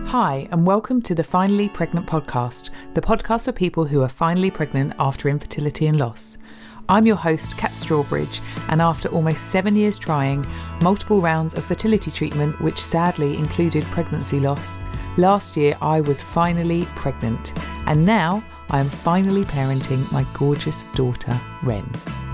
Hi, and welcome to the Finally Pregnant podcast, the podcast for people who are finally pregnant after infertility and loss. I'm your host, Kat Strawbridge, and after almost 7 years trying multiple rounds of fertility treatment, which sadly included pregnancy loss, last year I was finally pregnant, and now I am finally parenting my gorgeous daughter, Wren.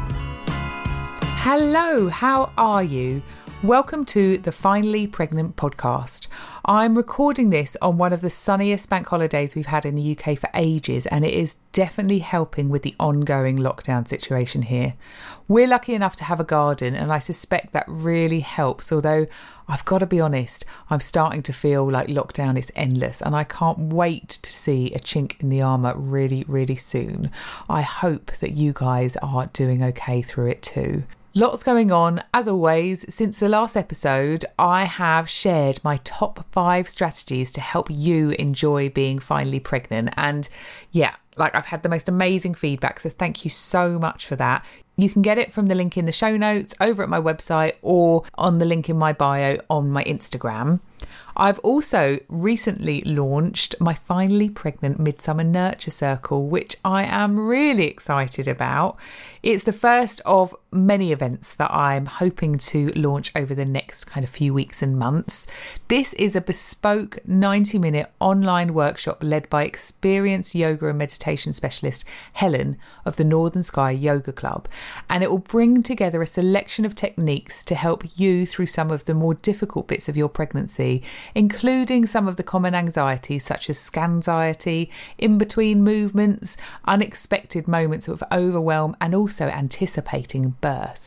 Hello, how are you? Welcome to the Finally Pregnant podcast. I'm recording this on one of the sunniest bank holidays we've had in the UK for ages, and it is definitely helping with the ongoing lockdown situation here. We're lucky enough to have a garden, and I suspect that really helps, although I've got to be honest, I'm starting to feel like lockdown is endless, and I can't wait to see a chink in the armour really, really soon. I hope that you guys are doing okay through it too. Lots going on, as always. Since the last episode, I have shared my top 5 strategies to help you enjoy being finally pregnant. And yeah, I've had the most amazing feedback, so thank you so much for that. You can get it from the link in the show notes over at my website or on the link in my bio on my Instagram. I've also recently launched my Finally Pregnant Midsummer Nurture Circle, which I am really excited about. It's the first of many events that I'm hoping to launch over the next kind of few weeks and months. This is a bespoke 90-minute online workshop led by experienced yoga and meditation specialist Helen of the Northern Sky Yoga Club, and it will bring together a selection of techniques to help you through some of the more difficult bits of your pregnancy, including some of the common anxieties such as scanxiety, in-between movements, unexpected moments of overwhelm, and also anticipating birth.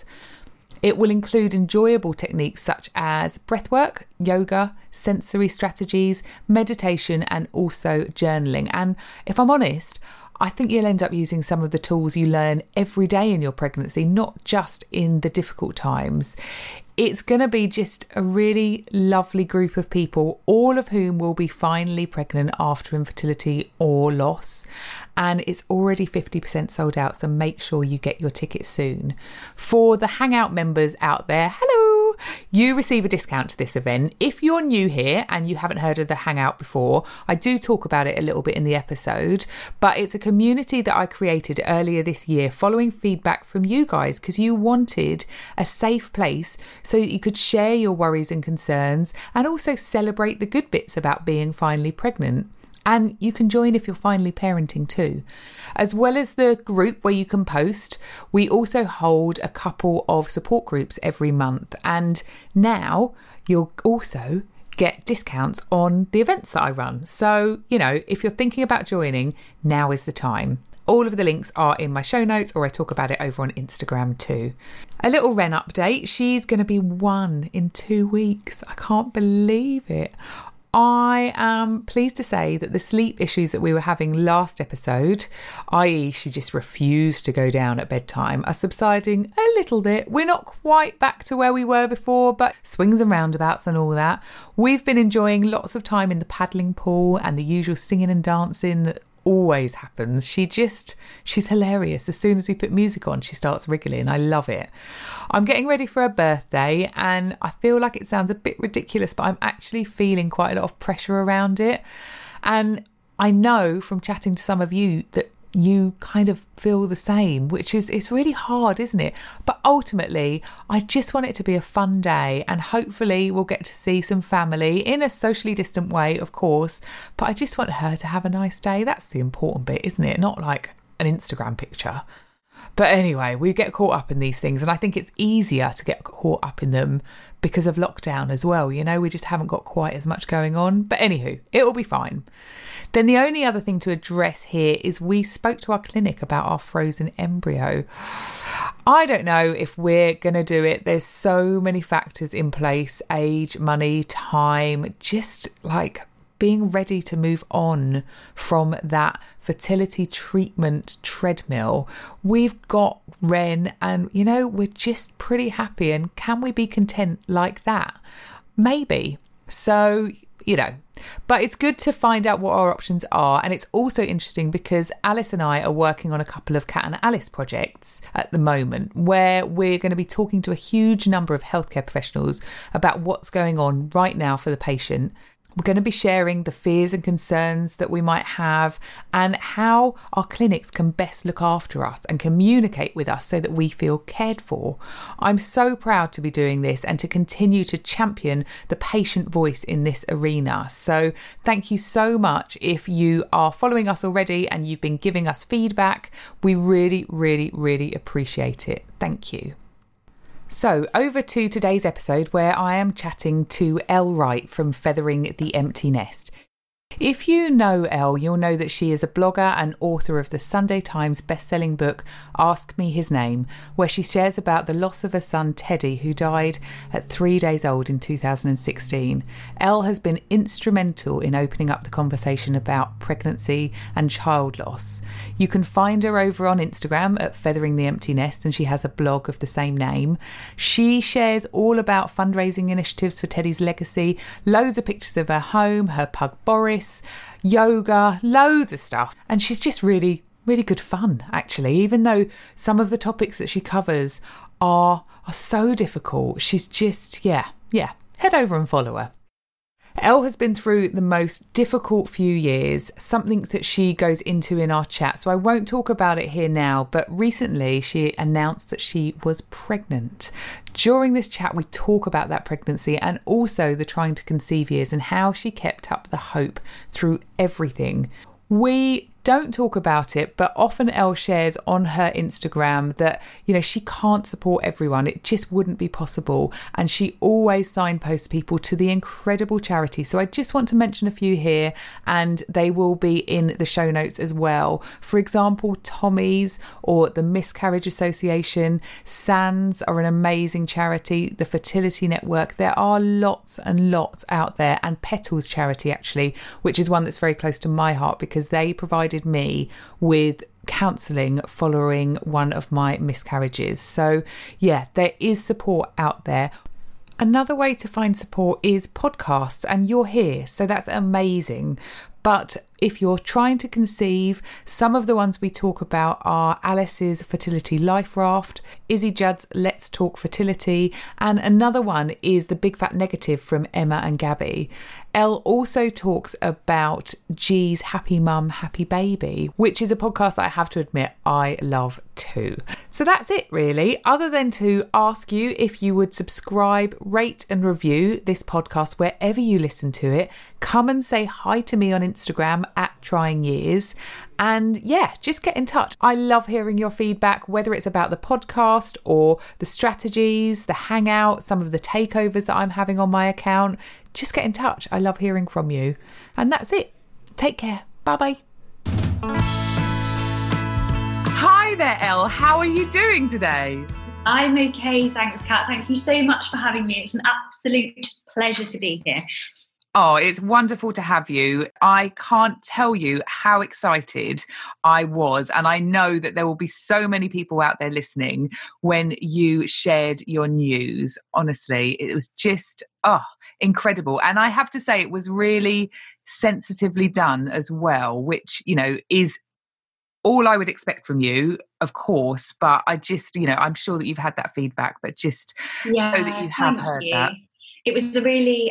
It will include enjoyable techniques such as breathwork, yoga, sensory strategies, meditation, and also journaling. And if I'm honest, I think you'll end up using some of the tools you learn every day in your pregnancy, not just in the difficult times. It's going to be just a really lovely group of people, all of whom will be finally pregnant after infertility or loss. And it's already 50% sold out, so make sure you get your tickets soon. For the Hangout members out there, hello! You receive a discount to this event. If you're new here and you haven't heard of the Hangout before, I do talk about it a little bit in the episode, but it's a community that I created earlier this year following feedback from you guys because you wanted a safe place so that you could share your worries and concerns and also celebrate the good bits about being finally pregnant. And you can join if you're finally parenting too. As well as the group where you can post, we also hold a couple of support groups every month. And now you'll also get discounts on the events that I run. So, if you're thinking about joining, now is the time. All of the links are in my show notes, or I talk about it over on Instagram too. A little Wren update. She's going to be 1 in 2 weeks. I can't believe it. I am pleased to say that the sleep issues that we were having last episode, i.e. she just refused to go down at bedtime, are subsiding a little bit. We're not quite back to where we were before, but swings and roundabouts and all that. We've been enjoying lots of time in the paddling pool and the usual singing and dancing that always happens. She's hilarious. As soon as we put music on, she starts wriggling. I love it. I'm getting ready for her birthday, and I feel like it sounds a bit ridiculous, but I'm actually feeling quite a lot of pressure around it. And I know from chatting to some of you that you kind of feel the same, which is, it's really hard, isn't it? But ultimately, I just want it to be a fun day, and hopefully we'll get to see some family in a socially distant way, of course, but I just want her to have a nice day. That's the important bit, isn't it? Not like an Instagram picture. But anyway, we get caught up in these things, and I think it's easier to get caught up in them because of lockdown as well. We just haven't got quite as much going on. But anywho, it'll be fine. Then the only other thing to address here is we spoke to our clinic about our frozen embryo. I don't know if we're going to do it. There's so many factors in place: age, money, time, just being ready to move on from that fertility treatment treadmill. We've got Wren, and we're just pretty happy. And can we be content like that? Maybe. So, but it's good to find out what our options are. And it's also interesting because Alice and I are working on a couple of Kat and Alice projects at the moment, where we're going to be talking to a huge number of healthcare professionals about what's going on right now for the patient. We're going to be sharing the fears and concerns that we might have and how our clinics can best look after us and communicate with us so that we feel cared for. I'm so proud to be doing this and to continue to champion the patient voice in this arena. So thank you so much if you are following us already and you've been giving us feedback. We really, really, really appreciate it. Thank you. So over to today's episode where I am chatting to Elle Wright from Feathering the Empty Nest. If you know Elle, you'll know that she is a blogger and author of the Sunday Times best-selling book Ask Me His Name, where she shares about the loss of her son Teddy, who died at 3 days old in 2016. Elle has been instrumental in opening up the conversation about pregnancy and child loss. You can find her over on Instagram at Feathering the Empty Nest, and she has a blog of the same name. She shares all about fundraising initiatives for Teddy's legacy, loads of pictures of her home, her pug Boris, yoga, loads of stuff. And she's just really, really good fun, actually, even though some of the topics that she covers are so difficult. She's just, yeah, head over and follow her. Elle has been through the most difficult few years, something that she goes into in our chat, so I won't talk about it here now, but recently she announced that she was pregnant. During this chat, we talk about that pregnancy and also the trying to conceive years and how she kept up the hope through everything. We don't talk about it, but often Elle shares on her Instagram that, she can't support everyone. It just wouldn't be possible. And she always signposts people to the incredible charity. So I just want to mention a few here, and they will be in the show notes as well. For example, Tommy's or the Miscarriage Association, SANS are an amazing charity, the Fertility Network. There are lots and lots out there, and Petals Charity, actually, which is one that's very close to my heart because they provided me with counselling following one of my miscarriages. So yeah, there is support out there. Another way to find support is podcasts, and you're here, so that's amazing. But if you're trying to conceive, some of the ones we talk about are Alice's Fertility Life Raft, Izzy Judd's Let's Talk Fertility, and another one is The Big Fat Negative from Emma and Gabby. Elle also talks about G's Happy Mum, Happy Baby, which is a podcast I have to admit I love too. So that's it really, other than to ask you if you would subscribe, rate and review this podcast wherever you listen to it. Come and say hi to me on Instagram at Trying Years. And yeah, just get in touch. I love hearing your feedback, whether it's about the podcast or the strategies, the hangout, some of the takeovers that I'm having on my account. Just get in touch. I love hearing from you. And that's it. Take care. Bye-bye. Hi there, Elle. How are you doing today? I'm okay, thanks, Kat. Thank you so much for having me. It's an absolute pleasure to be here. Oh, it's wonderful to have you. I can't tell you how excited I was. And I know that there will be so many people out there listening when you shared your news. Honestly, it was just, incredible. And I have to say, it was really sensitively done as well, which, is all I would expect from you, of course. But I just, I'm sure that you've had that feedback, but just so that you have heard that. It was a really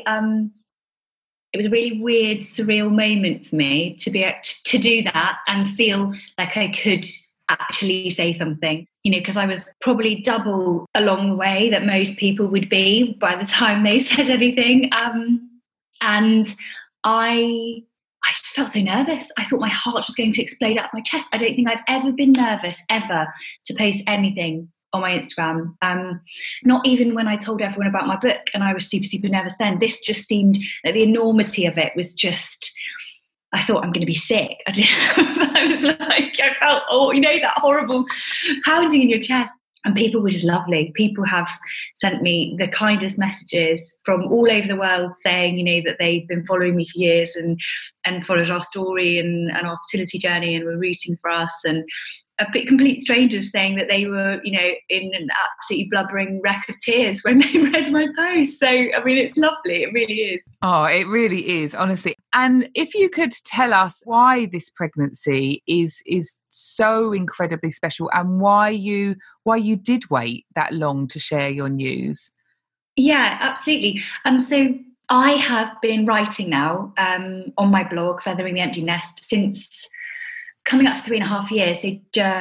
weird, surreal moment for me to be able to do that and feel like I could actually say something, because I was probably double along the way that most people would be by the time they said anything. And I just felt so nervous. I thought my heart was going to explode out of my chest. I don't think I've ever been nervous, ever, to post anything on my Instagram. Not even when I told everyone about my book, and I was super, super nervous then. This just seemed that the enormity of it was just, I thought I'm going to be sick. I was like, I felt, that horrible pounding in your chest. And people were just lovely. People have sent me the kindest messages from all over the world saying, that they've been following me for years and followed our story and our fertility journey and were rooting for us. And a bit complete strangers saying that they were, in an absolutely blubbering wreck of tears when they read my post. So, it's lovely. It really is. Oh, it really is, honestly. And if you could tell us why this pregnancy is so incredibly special and why you did wait that long to share your news. Yeah, absolutely. So I have been writing now on my blog, Feathering the Empty Nest, since coming up for 3.5 years. So,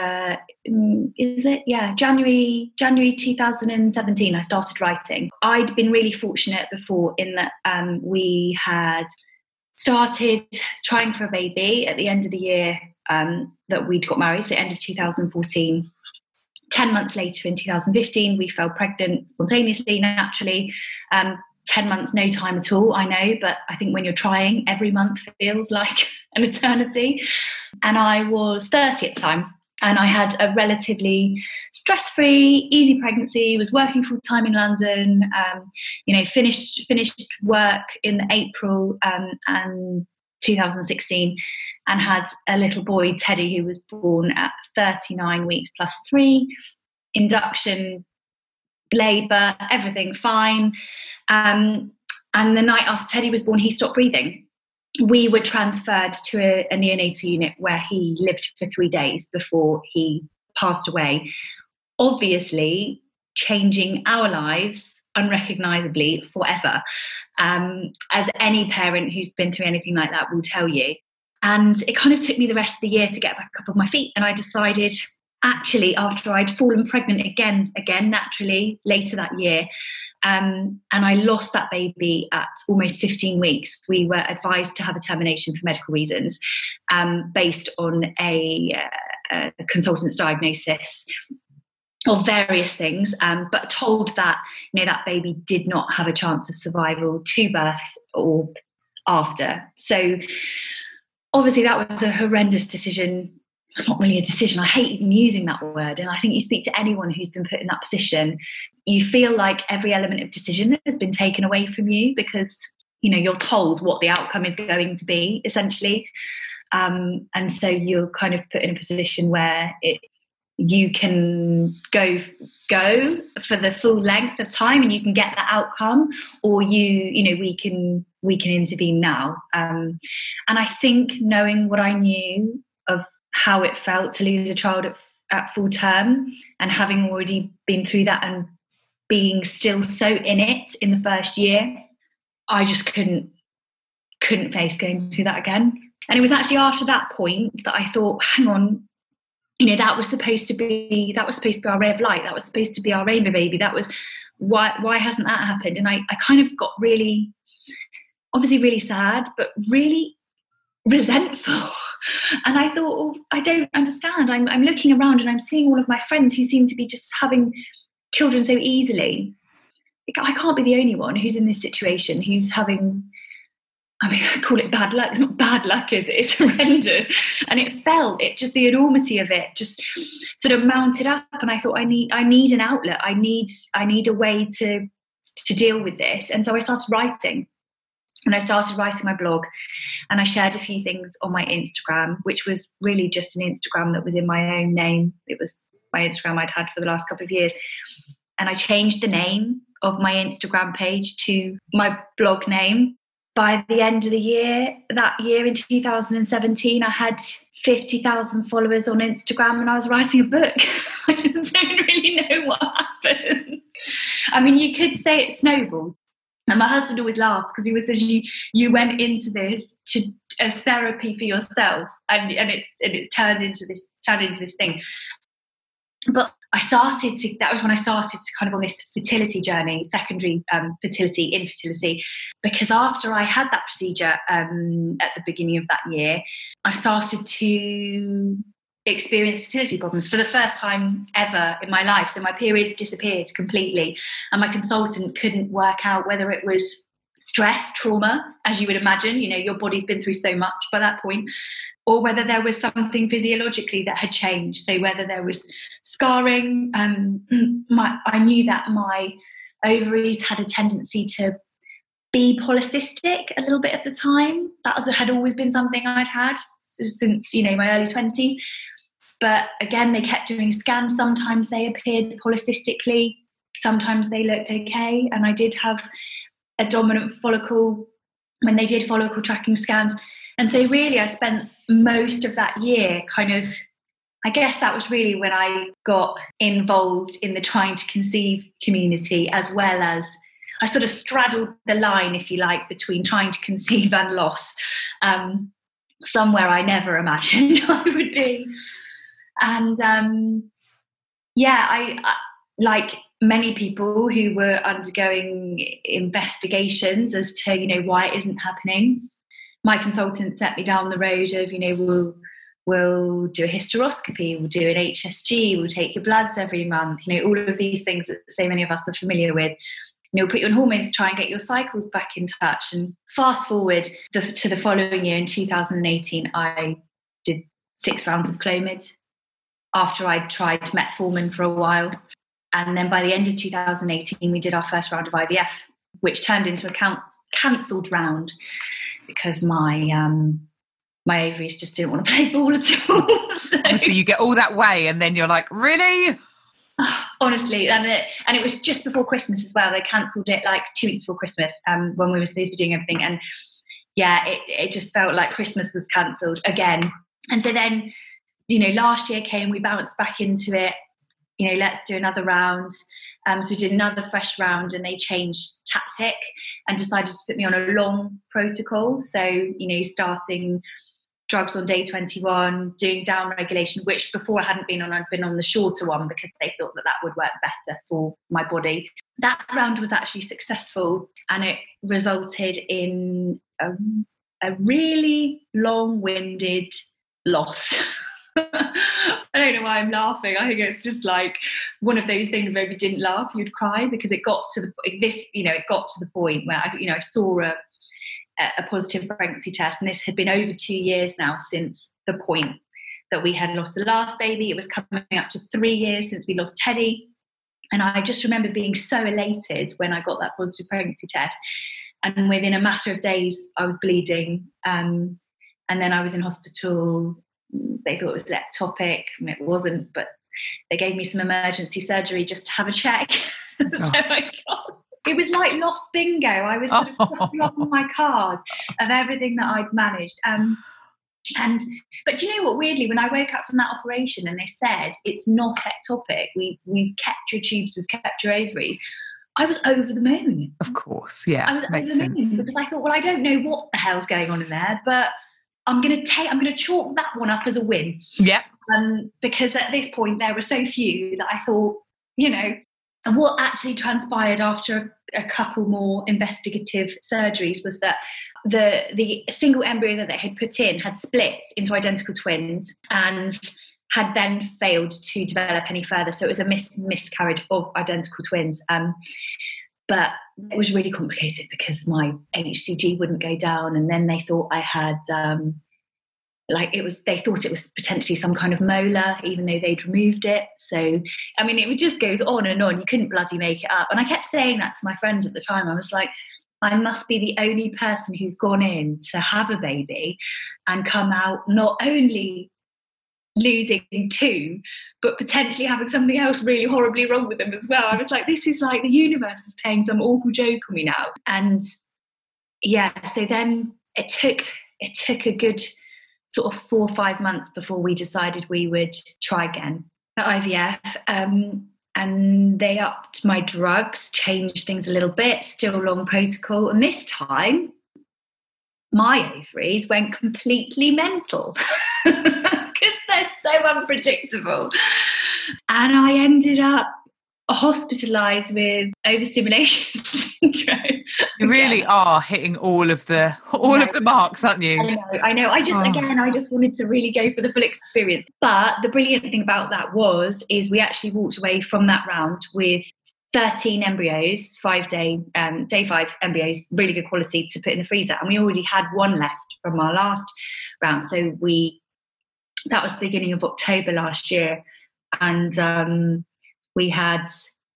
is it? Yeah, January 2017, I started writing. I'd been really fortunate before in that we had started trying for a baby at the end of the year that we'd got married, so end of 2014. 10 months later in 2015, we fell pregnant spontaneously, naturally. 10 months, no time at all, I know, but I think when you're trying, every month feels like an eternity. And I was 30 at the time, and I had a relatively stress-free, easy pregnancy, was working full-time in London, finished work in April and 2016, and had a little boy, Teddy, who was born at 39 weeks plus 3, induction, labour, everything fine. And the night after Teddy was born, he stopped breathing. We were transferred to a neonatal unit where he lived for 3 days before he passed away, obviously changing our lives unrecognisably forever, as any parent who's been through anything like that will tell you. And it kind of took me the rest of the year to get back up on my feet. And I decided, actually, after I'd fallen pregnant again, naturally, later that year, and I lost that baby at almost 15 weeks, we were advised to have a termination for medical reasons, based on a consultant's diagnosis of various things, but told that, that baby did not have a chance of survival to birth or after. So obviously that was a horrendous decision. It's not really a decision. I hate even using that word. And I think you speak to anyone who's been put in that position, you feel like every element of decision has been taken away from you because, you're told what the outcome is going to be, essentially. And so you're kind of put in a position where you can go for the full length of time and you can get that outcome, or we can intervene now. And I think knowing what I knew of how it felt to lose a child at full term, and having already been through that and being still so in it in the first year, I just couldn't face going through that again. And it was actually after that point that I thought, hang on, that was supposed to be our ray of light. That was supposed to be our rainbow baby. That was why hasn't that happened? And I kind of got really, obviously really sad, but really resentful. And I thought, I don't understand. I'm looking around and I'm seeing all of my friends who seem to be just having children so easily. I can't be the only one who's in this situation, who's having, I call it bad luck. It's not bad luck, is it? It's horrendous. And just the enormity of it just sort of mounted up. And I thought, I need an outlet. I need a way to deal with this. And so I started writing. And I started writing my blog, and I shared a few things on my Instagram, which was really just an Instagram that was in my own name. It was my Instagram I'd had for the last couple of years. And I changed the name of my Instagram page to my blog name. By the end of the year, that year in 2017, I had 50,000 followers on Instagram, and I was writing a book. I just don't really know what happened. I mean, you could say it snowballed. And my husband always laughs because he always says you went into this as therapy for yourself, and it's turned into this thing. But that was when I started to kind of on this fertility journey, secondary infertility, because after I had that procedure at the beginning of that year, I started to experience fertility problems for the first time ever in my life. So my periods disappeared completely, and my consultant couldn't work out whether it was stress, trauma, as you would imagine, your body's been through so much by that point, or whether there was something physiologically that had changed. So whether there was scarring, I knew that my ovaries had a tendency to be polycystic a little bit at the time. That had always been something I'd had since my early 20s. But again, they kept doing scans. Sometimes they appeared polycystically, sometimes they looked okay. And I did have a dominant follicle when they did follicle tracking scans. And so really I spent most of that year I guess that was really when I got involved in the Trying to Conceive community, as well as I sort of straddled the line, if you like, between trying to conceive and loss, somewhere I never imagined I would be. And I like many people who were undergoing investigations as to, why it isn't happening. My consultant set me down the road of, we'll do a hysteroscopy, we'll do an HSG, we'll take your bloods every month, all of these things that so many of us are familiar with. We'll put you on hormones to try and get your cycles back in touch. And fast forward to the following year, in 2018, I did 6 rounds of Clomid after I'd tried metformin for a while. And then by the end of 2018, we did our first round of IVF, which turned into a cancelled round because my ovaries just didn't want to play ball at all. So, honestly, you get all that way and then you're like, really? Honestly, and it was just before Christmas as well. They cancelled it like 2 weeks before Christmas, when we were supposed to be doing everything. And yeah, it just felt like Christmas was cancelled again. And so then, last year came, we bounced back into it. Let's do another round. So we did another fresh round, and they changed tactic and decided to put me on a long protocol. So, starting drugs on day 21, doing down regulation, which before I hadn't been on. I'd been on the shorter one because they thought that would work better for my body. That round was actually successful, and it resulted in a really long-winded loss. I don't know why I'm laughing. I think it's just like one of those things where if you didn't laugh, you'd cry, because it got to the point where I saw a positive pregnancy test, and this had been over 2 years now since the point that we had lost the last baby. It was coming up to 3 years since we lost Teddy, and I just remember being so elated when I got that positive pregnancy test. And within a matter of days, I was bleeding, and then I was in hospital. They thought it was ectopic, and it wasn't, but they gave me some emergency surgery just to have a check. So it was like lost bingo. I was sort of crossing off on my card of everything that I'd managed. But do you know what? Weirdly, when I woke up from that operation and they said it's not ectopic, we've kept your tubes, we've kept your ovaries, I was over the moon. Of course, yeah, I was makes over the moon sense. because I thought, well, I don't know what the hell's going on in there, but I'm going to chalk that one up as a win. Yeah. Because at this point there were so few that I thought, and what actually transpired after a couple more investigative surgeries was that the single embryo that they had put in had split into identical twins and had then failed to develop any further. So it was a miscarriage of identical twins. But it was really complicated because my HCG wouldn't go down, and then they thought I had they thought it was potentially some kind of molar, even though they'd removed it. So it just goes on and on. You couldn't bloody make it up. And I kept saying that to my friends at the time. I was like, I must be the only person who's gone in to have a baby and come out not only losing 2, but potentially having something else really horribly wrong with them as well. I was like, this is like the universe is playing some awful joke on me now. And so then it took a good sort of 4 or 5 months before we decided we would try again at IVF. And they upped my drugs, changed things a little bit, still long protocol. And this time, my ovaries went completely mental because they're so unpredictable. And I ended up hospitalised with overstimulation syndrome. You really are hitting all of the marks, aren't you? I know. I just wanted to really go for the full experience. But the brilliant thing about that is we actually walked away from that round with 13 embryos, 5-day, day 5 embryos, really good quality to put in the freezer. And we already had 1 left from our last round. So that was the beginning of October last year. And we had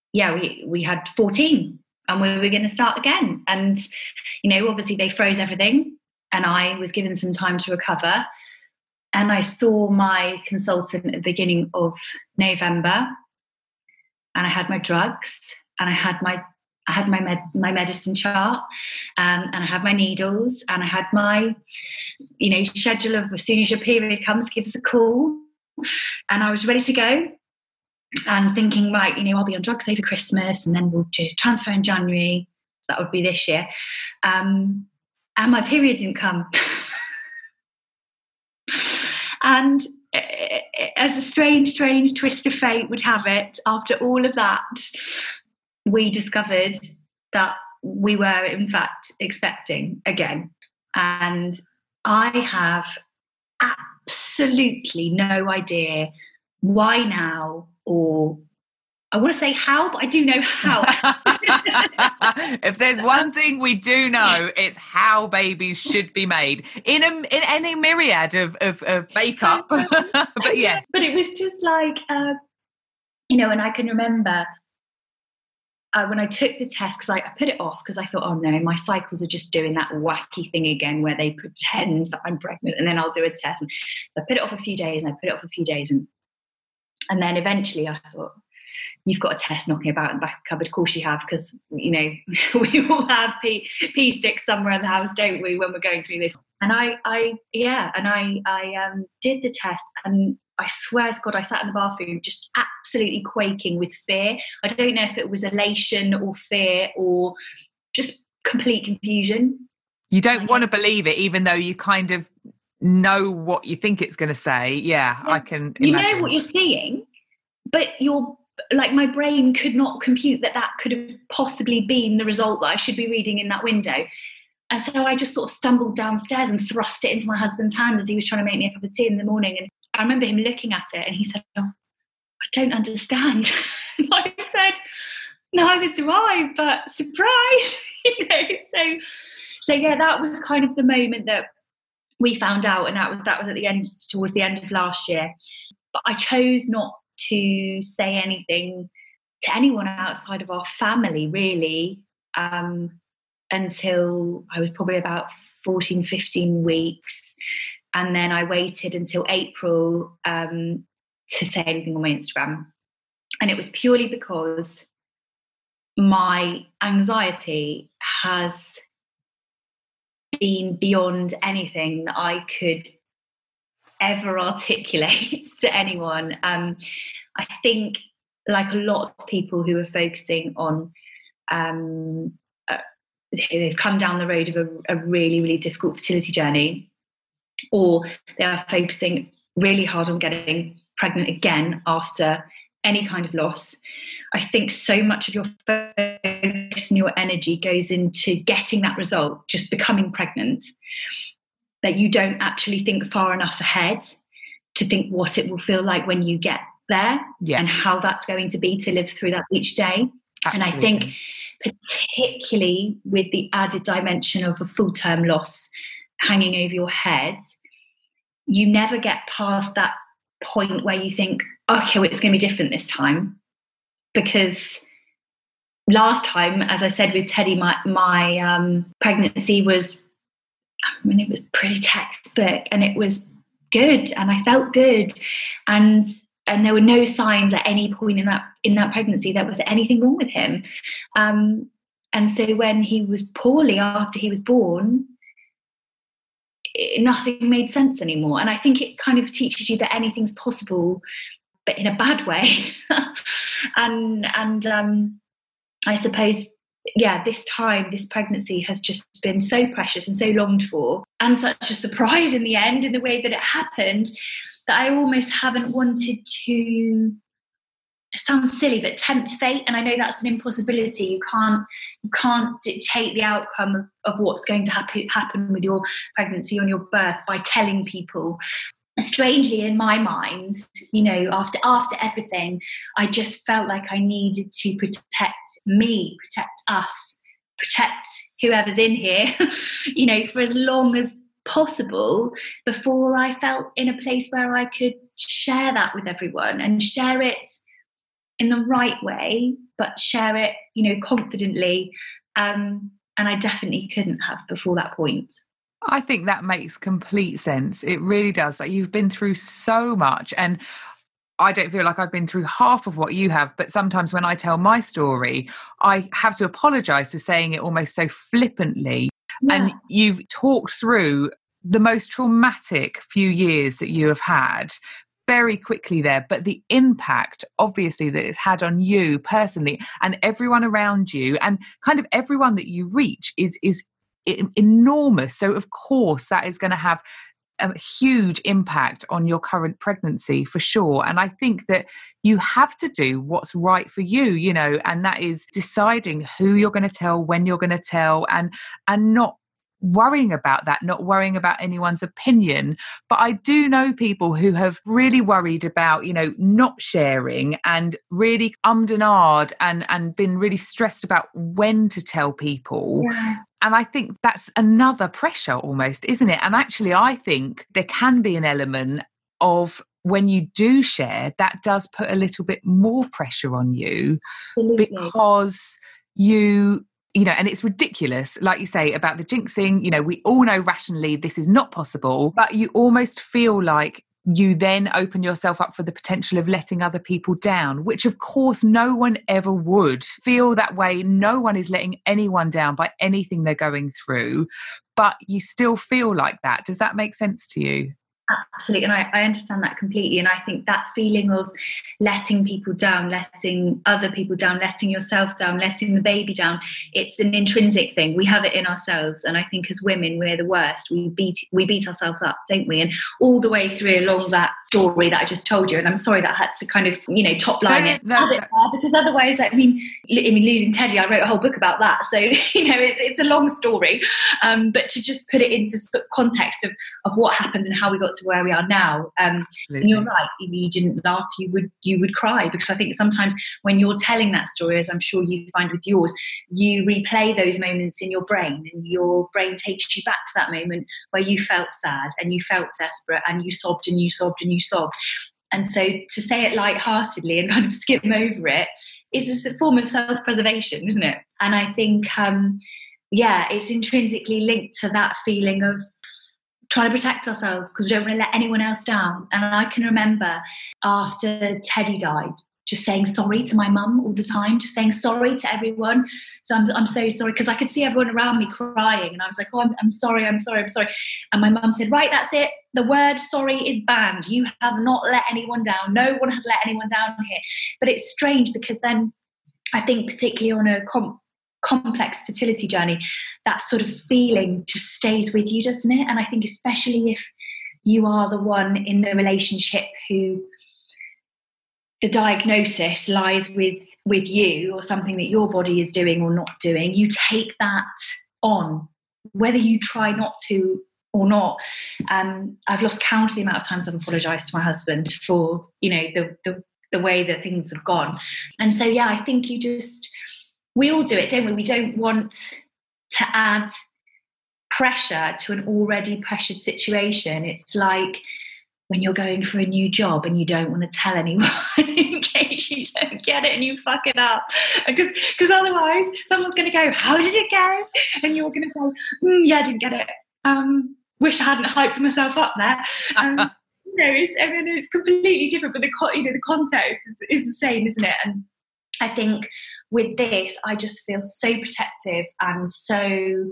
14, and we were going to start again. And, obviously they froze everything, and I was given some time to recover. And I saw my consultant at the beginning of November, and I had my drugs, and I had my medicine chart, and I had my needles, and I had my, schedule of as soon as your period comes, give us a call. And I was ready to go. And thinking, right, I'll be on drugs over Christmas, and then we'll do transfer in January, that would be this year. And my period didn't come. And as a strange twist of fate would have it, after all of that, we discovered that we were in fact expecting again. And I have absolutely no idea why now, or I want to say how, but I do know how. If there's one thing we do know, it's how babies should be made in any myriad of makeup. But yeah. But it was just like, and I can remember when I took the test, because I put it off because I thought, oh no, my cycles are just doing that wacky thing again where they pretend that I'm pregnant and then I'll do a test. And I put it off a few days and then eventually I thought, you've got a test knocking about in the back of the cupboard. Of course you have, because, we all have pee sticks somewhere in the house, don't we, when we're going through this. And I did the test, and I swear to God, I sat in the bathroom just absolutely quaking with fear. I don't know if it was elation or fear or just complete confusion. You don't want to believe it, even though you kind of know what you think it's going to say. Yeah, I can imagine. You know what you're seeing, but my brain could not compute that could have possibly been the result that I should be reading in that window. And so I just sort of stumbled downstairs and thrust it into my husband's hand as he was trying to make me a cup of tea in the morning. And I remember him looking at it and he said, "Oh, I don't understand." And I said, "Neither do I, but surprise." So yeah, that was kind of the moment that we found out, and that was at the end, towards the end of last year. But I chose not to say anything to anyone outside of our family, really, until I was probably about 14, 15 weeks. And then I waited until April to say anything on my Instagram. And it was purely because my anxiety has been beyond anything that I could ever articulate to anyone. I think, like a lot of people who are focusing on, they've come down the road of a really, really difficult fertility journey, or they are focusing really hard on getting pregnant again after any kind of loss. I think so much of your focus and your energy goes into getting that result, just becoming pregnant, that you don't actually think far enough ahead to think what it will feel like when you get there, and how that's going to be to live through that each day. Absolutely. And I think particularly with the added dimension of a full-term loss hanging over your head, you never get past that point where you think, okay, well, it's going to be different this time. Because last time, as I said with Teddy, my pregnancy was, it was pretty textbook, and it was good, and I felt good, and there were no signs at any point in that pregnancy that was anything wrong with him. And so when he was poorly after he was born, nothing made sense anymore. And I think it kind of teaches you that anything's possible, but in a bad way. and I suppose, this pregnancy has just been so precious and so longed for, and such a surprise in the end, in the way that it happened, that I almost haven't wanted to, it sounds silly, but tempt fate. And I know that's an impossibility. You can't dictate the outcome of what's going to happen with your pregnancy on your birth by telling people. Strangely, in my mind, after everything, I just felt like I needed to protect me, protect us, protect whoever's in here, for as long as possible, before I felt in a place where I could share that with everyone, and share it in the right way, but share it, confidently. And I definitely couldn't have before that point. I think that makes complete sense. It really does. Like, you've been through so much, and I don't feel like I've been through half of what you have, but sometimes when I tell my story, I have to apologise for saying it almost so flippantly. Yeah. And you've talked through the most traumatic few years that you have had, very quickly there, but the impact obviously that it's had on you personally and everyone around you and kind of everyone that you reach is enormous. So of course that is going to have a huge impact on your current pregnancy for sure. And I think that you have to do what's right for you, you know, and that is deciding who you're going to tell, when you're going to tell, and not worrying about that, not worrying about anyone's opinion. But I do know people who have really worried about, you know, not sharing and really ummed and ahed and been really stressed about when to tell people. Yeah. And I think that's another pressure almost, isn't it? And actually, I think there can be an element of when you do share, that does put a little bit more pressure on you. Absolutely. Because you know, and it's ridiculous, like you say, about the jinxing, you know, we all know rationally this is not possible, but you almost feel like you then open yourself up for the potential of letting other people down, which of course no one ever would feel that way. No one is letting anyone down by anything they're going through, but you still feel like that. Does that make sense to you? Absolutely. And I understand that completely. And I think that feeling of letting people down, letting other people down, letting yourself down, letting the baby down, it's an intrinsic thing. We have it in ourselves. And I think as women, we're the worst. We beat ourselves up, don't we? And all the way through along that story that I just told you. And I'm sorry that I had to kind of, you know, top line it. Because otherwise, I mean, losing Teddy, I wrote a whole book about that. So, you know, it's a long story. But to just put it into context of what happened and how we got to where we are now. And you're right, if you didn't laugh, you would cry, because I think sometimes when you're telling that story, as I'm sure you find with yours, you replay those moments in your brain, and your brain takes you back to that moment where you felt sad and you felt desperate and you sobbed and you sobbed and you sobbed. And so to say it lightheartedly and kind of skim over it is a form of self-preservation, isn't it? And I think it's intrinsically linked to that feeling of trying to protect ourselves because we don't want to let anyone else down. And I can remember after Teddy died, just saying sorry to my mum all the time, just saying sorry to everyone. So I'm so sorry, because I could see everyone around me crying, and I was like, oh, I'm sorry. And my mum said, right, that's it. The word sorry is banned. You have not let anyone down. No one has let anyone down here. But it's strange, because then I think particularly on a complex fertility journey, that sort of feeling just stays with you, doesn't it? And I think especially if you are the one in the relationship who the diagnosis lies with you, or something that your body is doing or not doing, you take that on, whether you try not to or not. I've lost count of the amount of times I've apologized to my husband for, you know, the way that things have gone. And so I think we all do it, don't we? We don't want to add pressure to an already pressured situation. It's like when you're going for a new job and you don't want to tell anyone in case you don't get it and you fuck it up. Because otherwise someone's going to go, how did it go? And you're going to say, I didn't get it. Wish I hadn't hyped myself up there. It's completely different, but the context is the same, isn't it? And I think with this, I just feel so protective and so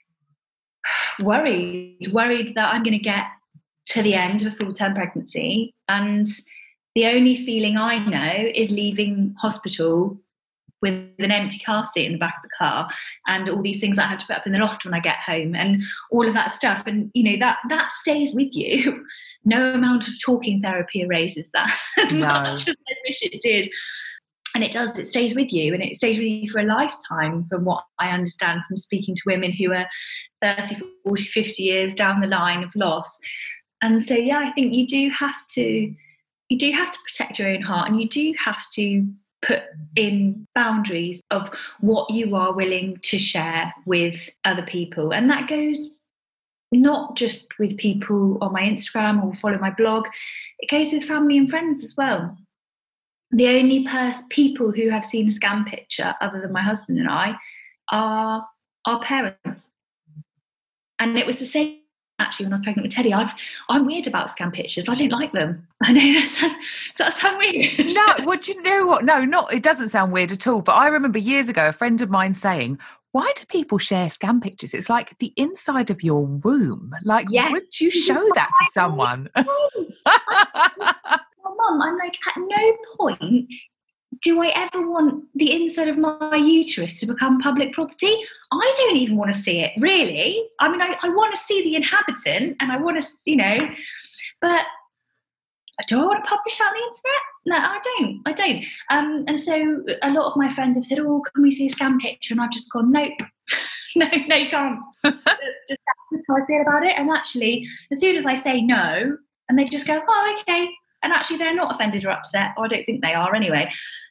worried that I'm going to get to the end of a full-term pregnancy, and the only feeling I know is leaving hospital with an empty car seat in the back of the car, and all these things I have to put up in the loft when I get home, and all of that stuff. And that stays with you. No amount of talking therapy erases that as much as I wish it did. And it does, it stays with you, and it stays with you for a lifetime, from what I understand from speaking to women who are 30, 40, 50 years down the line of loss. And so, I think you do have to protect your own heart, and you do have to put in boundaries of what you are willing to share with other people. And that goes not just with people on my Instagram or follow my blog, it goes with family and friends as well. The only people who have seen a scan picture, other than my husband and I, are our parents. And it was the same actually when I was pregnant with Teddy. I'm weird about scan pictures. I don't like them. I know that sounds weird. No, well, do you know what? No, it doesn't sound weird at all. But I remember years ago a friend of mine saying, why do people share scan pictures? It's like the inside of your womb. Like, would you show that to someone? Well, Mum, I'm like, at no point do I ever want the inside of my uterus to become public property? I don't even want to see it, really. I mean, I want to see the inhabitant and I want to, but do I want to publish that on the internet? No, I don't. And so a lot of my friends have said, oh, can we see a scan picture? And I've just gone, no, no, you can't. That's just how I feel about it. And actually, as soon as I say no, and they just go, oh, okay. And actually, they're not offended or upset. Or I don't think they are anyway.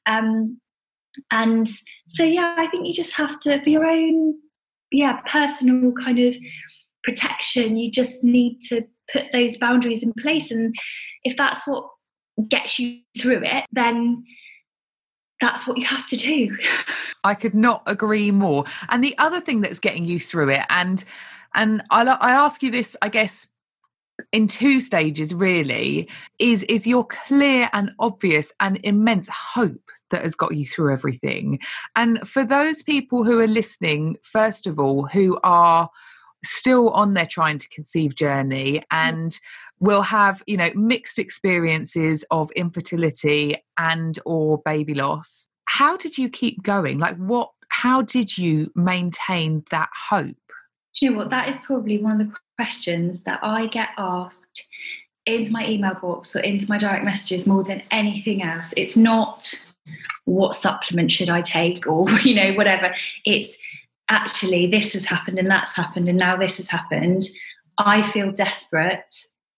And so, yeah, I think you just have to, for your own, personal kind of protection, you just need to put those boundaries in place. And if that's what gets you through it, then that's what you have to do. I could not agree more. And the other thing that's getting you through it, and I ask you this, I guess, in two stages really, is your clear and obvious and immense hope that has got you through everything. And for those people who are listening, first of all, who are still on their trying to conceive journey and will have, mixed experiences of infertility and or baby loss, how did you keep going? How did you maintain that hope? Do you know what? That is probably one of the questions that I get asked into my email box or into my direct messages more than anything else. It's not what supplement should I take or, whatever. It's actually this has happened and that's happened and now this has happened. I feel desperate.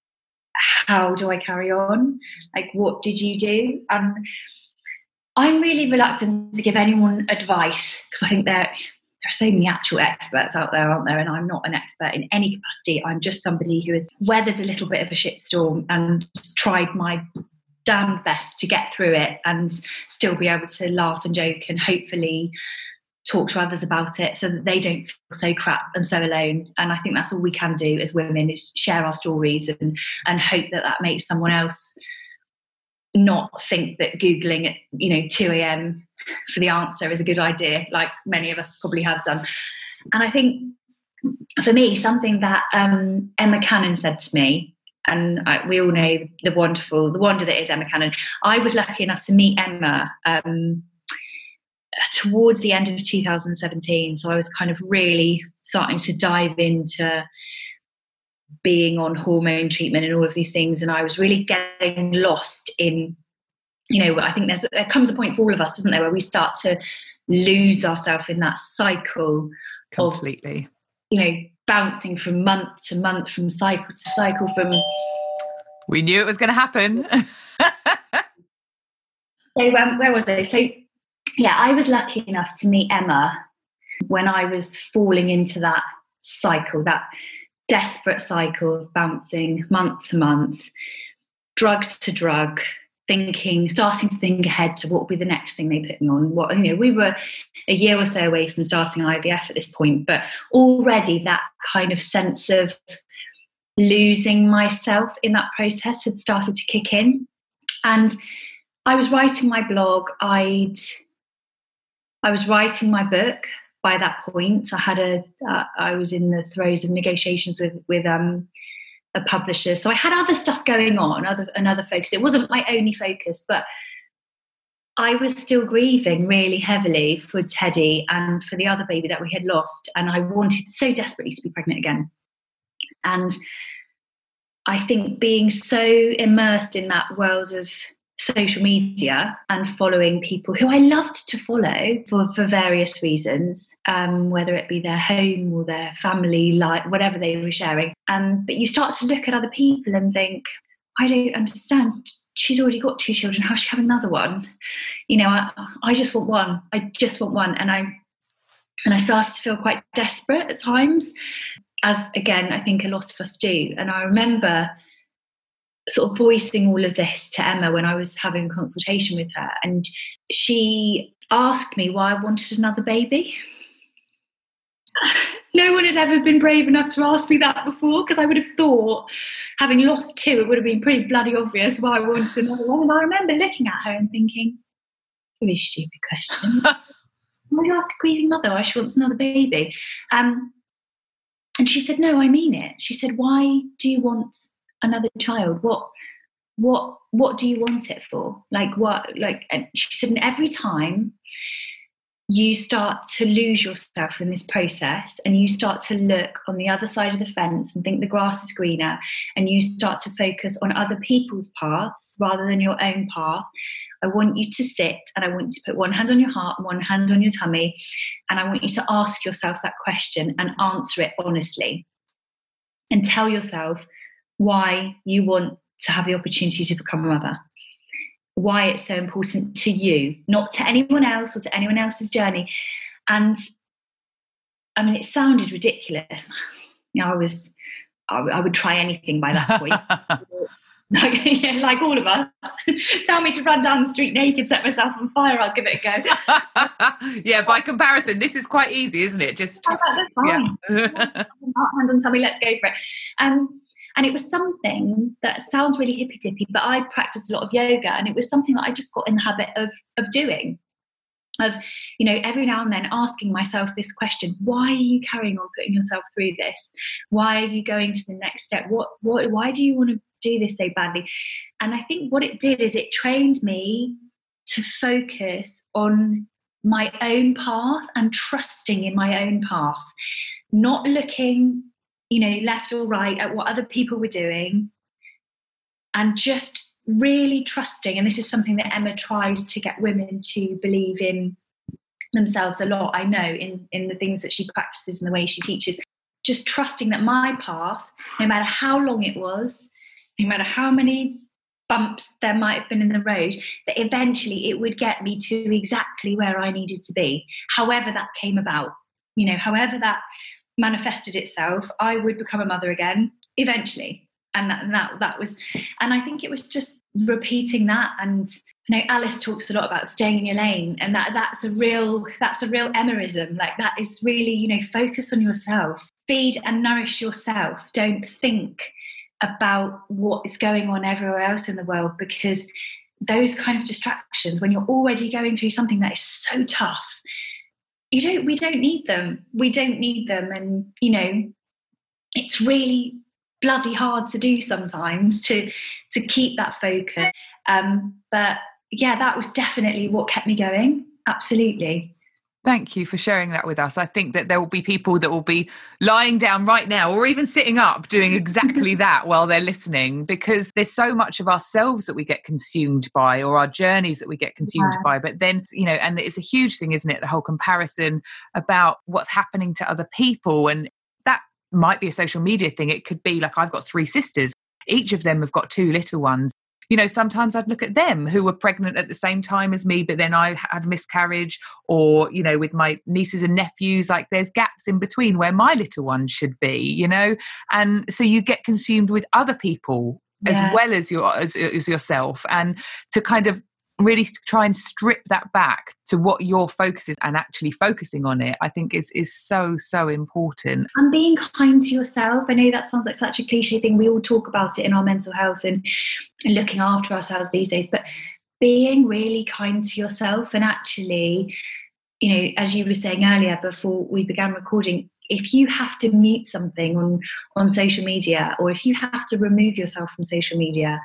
How do I carry on? What did you do? I'm really reluctant to give anyone advice because I think there are so many actual experts out there, aren't there? And I'm not an expert in any capacity. I'm just somebody who has weathered a little bit of a shitstorm and tried my damn best to get through it and still be able to laugh and joke and hopefully talk to others about it so that they don't feel so crap and so alone. And I think that's all we can do as women is share our stories and hope that makes someone else not think that Googling at 2 a.m. for the answer is a good idea, like many of us probably have done. And I think for me, something that Emma Cannon said to me, and we all know the wonder that is Emma Cannon. I was lucky enough to meet Emma towards the end of 2017. So I was kind of really starting to dive into being on hormone treatment and all of these things. And I was really getting lost in, I think there comes a point for all of us, doesn't there, where we start to lose ourselves in that cycle. Completely. Of, bouncing from month to month, from cycle to cycle, We knew it was going to happen. So where was I? So, yeah, I was lucky enough to meet Emma when I was falling into that cycle, that desperate cycle of bouncing month to month, drug to drug, starting to think ahead to what would be the next thing they put me on. We were a year or so away from starting IVF at this point, but already that kind of sense of losing myself in that process had started to kick in. And I was writing my blog. I was writing my book by that point. I was in the throes of negotiations with a publisher. So I had other stuff going on, another focus. It wasn't my only focus, but I was still grieving really heavily for Teddy and for the other baby that we had lost. And I wanted so desperately to be pregnant again. And I think being so immersed in that world of social media and following people who I loved to follow for various reasons, whether it be their home or their family life, whatever they were sharing. But you start to look at other people and think, I don't understand. She's already got 2 children. How's she have another one? I just want one. I just want one. And I started to feel quite desperate at times, as again, I think a lot of us do. And I remember sort of voicing all of this to Emma when I was having a consultation with her. And she asked me why I wanted another baby. No one had ever been brave enough to ask me that before, because I would have thought, having lost 2, it would have been pretty bloody obvious why I wanted another one. And I remember looking at her and thinking, it's a really stupid question. Why do you ask a grieving mother why she wants another baby? And she said, no, I mean it. She said, why do you want another child? what do you want it for? Like what? Like, and she said, and every time you start to lose yourself in this process and you start to look on the other side of the fence and think the grass is greener, and you start to focus on other people's paths rather than your own path, I want you to sit and I want you to put one hand on your heart and one hand on your tummy, and I want you to ask yourself that question and answer it honestly, and tell yourself why you want to have the opportunity to become a mother, why it's so important to you, not to anyone else or to anyone else's journey. And I mean, it sounded ridiculous. You know, I would try anything by that point. Like all of us. Tell me to run down the street naked, set myself on fire, I'll give it a go. Yeah, by comparison, this is quite easy, isn't it? Just that's fine. Hand on tummy, let's go for it. And it was something that sounds really hippy-dippy, but I practiced a lot of yoga, and it was something that I just got in the habit of doing. Of, you know, every now and then asking myself this question: why are you carrying on putting yourself through this? Why are you going to the next step? Why do you want to do this so badly? And I think what it did is it trained me to focus on my own path and trusting in my own path, not looking, you know, left or right at what other people were doing, and just really trusting. And this is something that Emma tries to get women to believe in themselves a lot, I know, in the things that she practices and the way she teaches. Just trusting that my path, no matter how long it was, no matter how many bumps there might have been in the road, that eventually it would get me to exactly where I needed to be, however that came about. You know, however that manifested itself, I would become a mother again eventually. And that was, and I think it was just repeating that. And you know, Alice talks a lot about staying in your lane, and that's a real Emmaism. Like, that is really, you know, focus on yourself, feed and nourish yourself. Don't think about what is going on everywhere else in the world, because those kind of distractions, when you're already going through something that is so tough, we don't need them. We don't need them. And, you know, it's really bloody hard to do sometimes to keep that focus. But yeah, that was definitely what kept me going. Absolutely. Thank you for sharing that with us. I think that there will be people that will be lying down right now or even sitting up doing exactly that while they're listening, because there's so much of ourselves that we get consumed by, or our journeys that we get consumed by. But then, you know, and it's a huge thing, isn't it? The whole comparison about what's happening to other people. And that might be a social media thing. It could be like, I've got 3 sisters. Each of them have got 2 little ones. You know, sometimes I'd look at them who were pregnant at the same time as me, but then I had miscarriage, or, you know, with my nieces and nephews, like there's gaps in between where my little one should be, you know, and so you get consumed with other people as well as yourself, and to kind of really try and strip that back to what your focus is and actually focusing on it, I think is so important. And being kind to yourself. I know that sounds like such a cliche thing. We all talk about it in our mental health and looking after ourselves these days, but being really kind to yourself. And actually, you know, as you were saying earlier before we began recording, if you have to mute something on social media, or if you have to remove yourself from social media,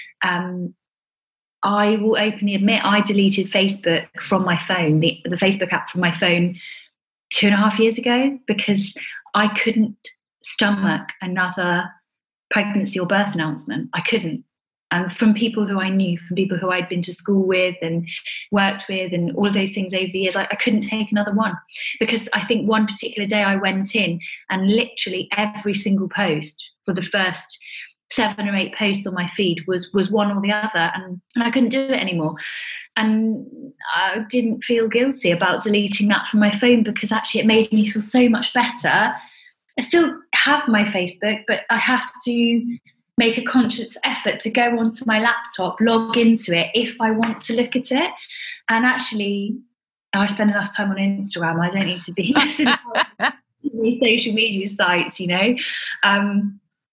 I will openly admit I deleted Facebook from my phone, the Facebook app from my phone 2.5 years ago, because I couldn't stomach another pregnancy or birth announcement. I couldn't. From people who I knew, from people who I'd been to school with and worked with and all of those things over the years, I couldn't take another one, because I think one particular day I went in and literally every single post for the first 7 or 8 posts on my feed was one or the other, and I couldn't do it anymore. And I didn't feel guilty about deleting that from my phone, because actually it made me feel so much better. I still have my Facebook, but I have to make a conscious effort to go onto my laptop, log into it if I want to look at it. And actually, I spend enough time on Instagram. I don't need to be messing about these social media sites, you know.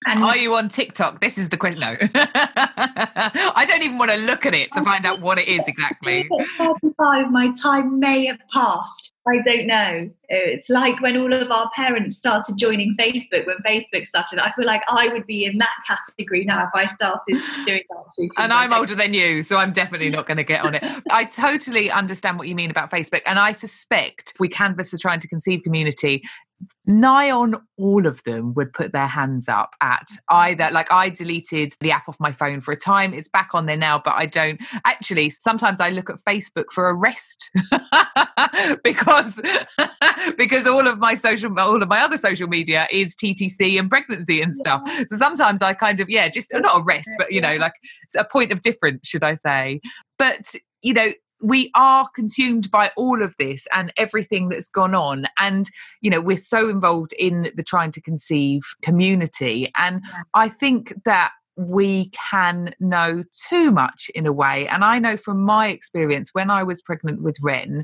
And are you on TikTok? This is the question. No. I don't even want to look at it to find out what it is exactly. At 35, my time may have passed. I don't know. It's like when all of our parents started joining Facebook, when Facebook started. I feel like I would be in that category now if I started doing that. And I'm older than you, so I'm definitely not going to get on it. I totally understand what you mean about Facebook. And I suspect if we canvass the Trying to Conceive community, nigh on all of them would put their hands up at either, like, I deleted the app off my phone for a time. It's back on there now, but I don't actually. Sometimes I look at Facebook for a rest because all of my other social media is TTC and pregnancy and stuff. So sometimes I kind of, just not a rest, but like a point of difference, should I say? But we are consumed by all of this and everything that's gone on. And, we're so involved in the Trying to Conceive community. And I think that we can know too much in a way. And I know from my experience when I was pregnant with Ren,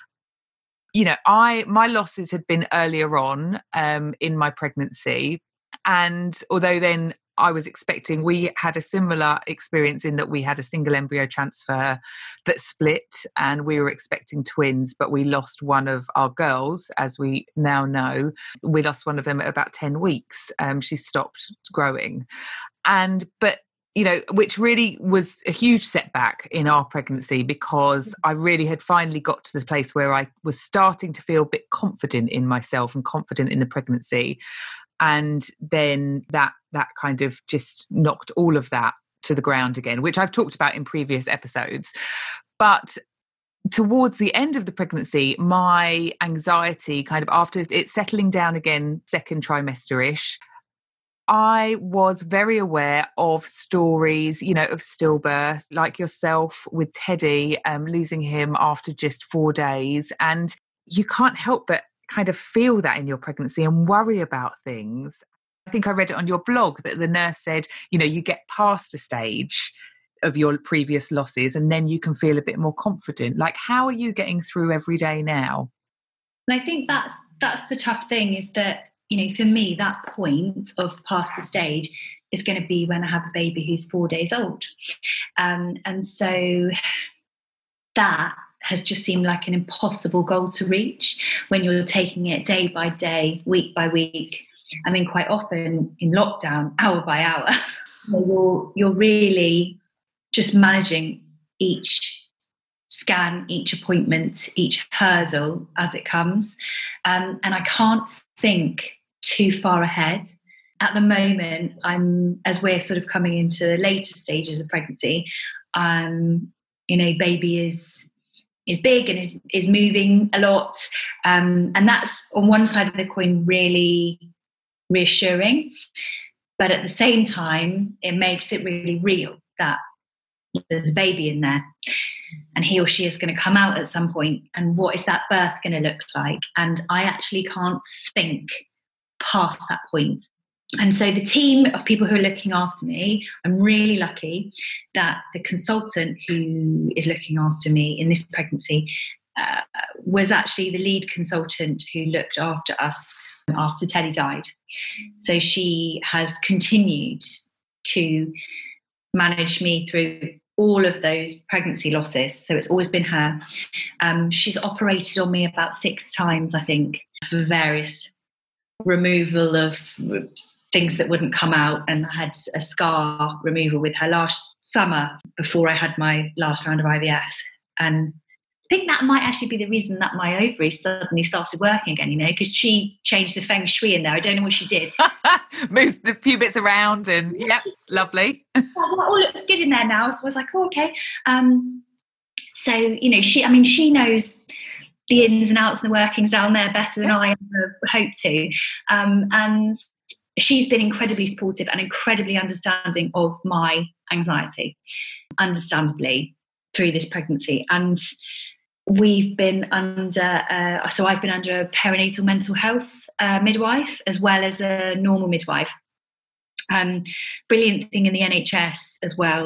my losses had been earlier on in my pregnancy. And although then I was expecting, we had a similar experience in that we had a single embryo transfer that split and we were expecting twins, but we lost one of our girls, as we now know. We lost one of them at about 10 weeks. She stopped growing. But which really was a huge setback in our pregnancy, because I really had finally got to the place where I was starting to feel a bit confident in myself and confident in the pregnancy. And then that kind of just knocked all of that to the ground again, which I've talked about in previous episodes. But towards the end of the pregnancy, my anxiety kind of, after it settling down again, second trimester-ish, I was very aware of stories, of stillbirth, like yourself with Teddy, losing him after just 4 days. And you can't help but kind of feel that in your pregnancy and worry about things. I think I read it on your blog that the nurse said, you get past a stage of your previous losses and then you can feel a bit more confident. Like, how are you getting through every day now? And I think that's the tough thing, is that, for me, that point of past the stage is going to be when I have a baby who's 4 days old. And so that has just seemed like an impossible goal to reach when you're taking it day by day, week by week. I mean, quite often in lockdown, hour by hour, you're really just managing each scan, each appointment, each hurdle as it comes. And I can't think too far ahead. At the moment, as we're sort of coming into the later stages of pregnancy, baby is big and is moving a lot. And that's, on one side of the coin, really reassuring. But at the same time, it makes it really real that there's a baby in there and he or she is going to come out at some point. And what is that birth going to look like? And I actually can't think past that point. And so the team of people who are looking after me, I'm really lucky that the consultant who is looking after me in this pregnancy was actually the lead consultant who looked after us after Teddy died. So she has continued to manage me through all of those pregnancy losses. So it's always been her. She's operated on me about 6 times, I think, for various removal of things that wouldn't come out, and I had a scar removal with her last summer before I had my last round of IVF. And I think that might actually be the reason that my ovaries suddenly started working again, because she changed the feng shui in there. I don't know what she did. Moved a few bits around and lovely. Well, all looks good in there now. So I was like, oh, okay. So, she knows the ins and outs and the workings down there better than I ever hope to. And she's been incredibly supportive and incredibly understanding of my anxiety, understandably, through this pregnancy. And we've been I've been under a perinatal mental health midwife as well as a normal midwife. Brilliant thing in the NHS as well.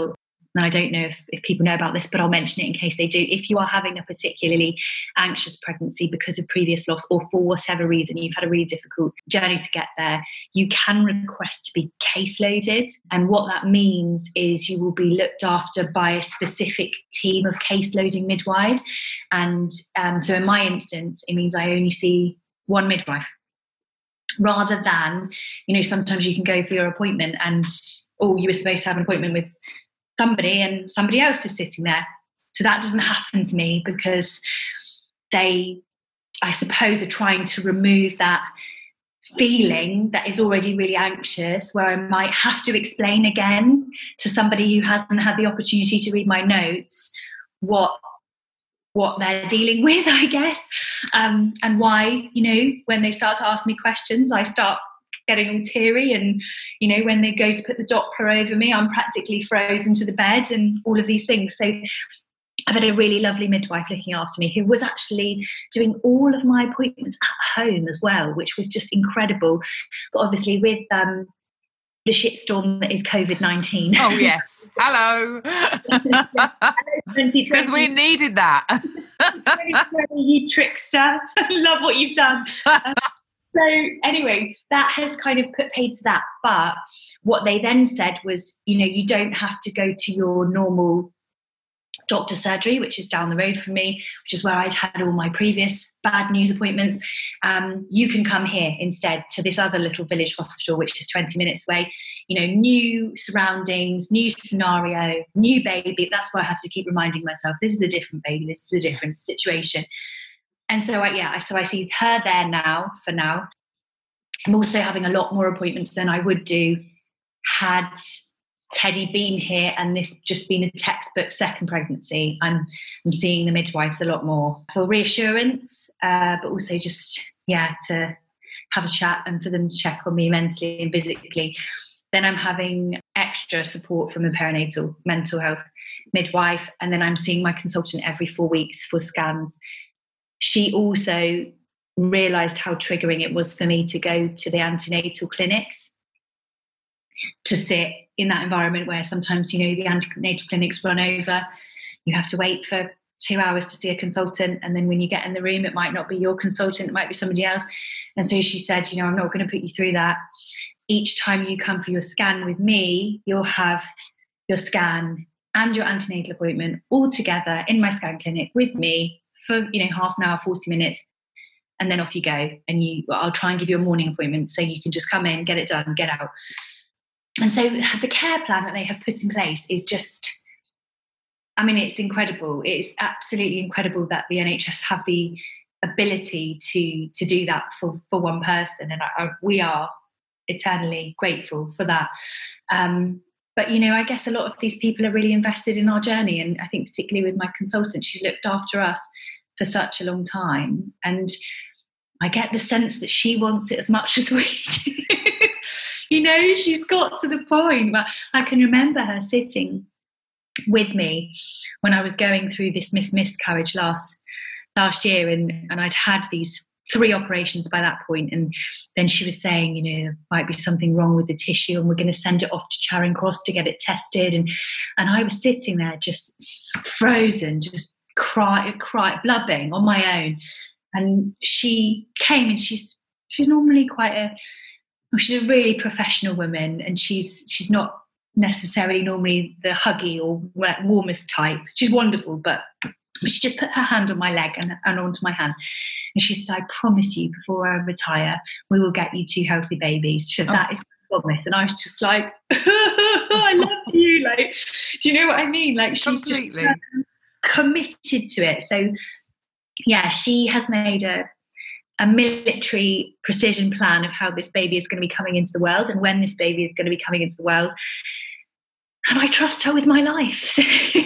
and I don't know if people know about this, but I'll mention it in case they do. If you are having a particularly anxious pregnancy because of previous loss, or for whatever reason you've had a really difficult journey to get there, you can request to be caseloaded. And what that means is you will be looked after by a specific team of caseloading midwives. And so in my instance, it means I only see one midwife, rather than, sometimes you can go for your appointment and, you were supposed to have an appointment with somebody and somebody else is sitting there. So that doesn't happen to me, because they, I suppose, are trying to remove that feeling that is already really anxious, where I might have to explain again to somebody who hasn't had the opportunity to read my notes what they're dealing with, I guess, and why, when they start to ask me questions, I start getting all teary, and when they go to put the Doppler over me, I'm practically frozen to the bed, and all of these things. So I've had a really lovely midwife looking after me, who was actually doing all of my appointments at home as well, which was just incredible. But obviously with the shitstorm that is COVID-19. Oh yes, hello. Because we needed that. You trickster. Love what you've done. So anyway, that has kind of put paid to that. But what they then said was, you don't have to go to your normal doctor surgery, which is down the road from me, which is where I'd had all my previous bad news appointments. You can come here instead to this other little village hospital, which is 20 minutes away. New surroundings, new scenario, new baby. That's why I have to keep reminding myself, this is a different baby, this is a different situation. And so I see her there now, for now. I'm also having a lot more appointments than I would do had Teddy been here and this just been a textbook second pregnancy. I'm seeing the midwives a lot more for reassurance, but also just, to have a chat and for them to check on me mentally and physically. Then I'm having extra support from a perinatal mental health midwife. And then I'm seeing my consultant every 4 weeks for scans. She also realised how triggering it was for me to go to the antenatal clinics, to sit in that environment where sometimes, the antenatal clinics run over. You have to wait for 2 hours to see a consultant. And then when you get in the room, it might not be your consultant, it might be somebody else. And so she said, I'm not going to put you through that. Each time you come for your scan with me, you'll have your scan and your antenatal appointment all together in my scan clinic with me for, half an hour, 40 minutes. And then off you go. And I'll try and give you a morning appointment so you can just come in, get it done, get out. And so the care plan that they have put in place is just, it's incredible. It's absolutely incredible that the NHS have the ability to do that for one person. And we are eternally grateful for that. But, I guess a lot of these people are really invested in our journey. And I think particularly with my consultant, she's looked after us for such a long time. And I get the sense that she wants it as much as we do. She's got to the point where I can remember her sitting with me when I was going through this miscarriage last year. And I'd had these 3 operations by that point. And then she was saying, there might be something wrong with the tissue and we're going to send it off to Charing Cross to get it tested. And I was sitting there just frozen, just cry, blubbing on my own. And she came, and she's normally she's a really professional woman, and she's not necessarily normally the huggy or warmest type. She's wonderful, but she just put her hand on my leg and onto my hand. And she said, I promise you, before I retire, we will get you 2 healthy babies. She said, that is my promise. And I was just like, I love you. Like, do you know what I mean? Like, she's completely just committed to it. So, she has made a military precision plan of how this baby is going to be coming into the world and when this baby is going to be coming into the world. And I trust her with my life. So,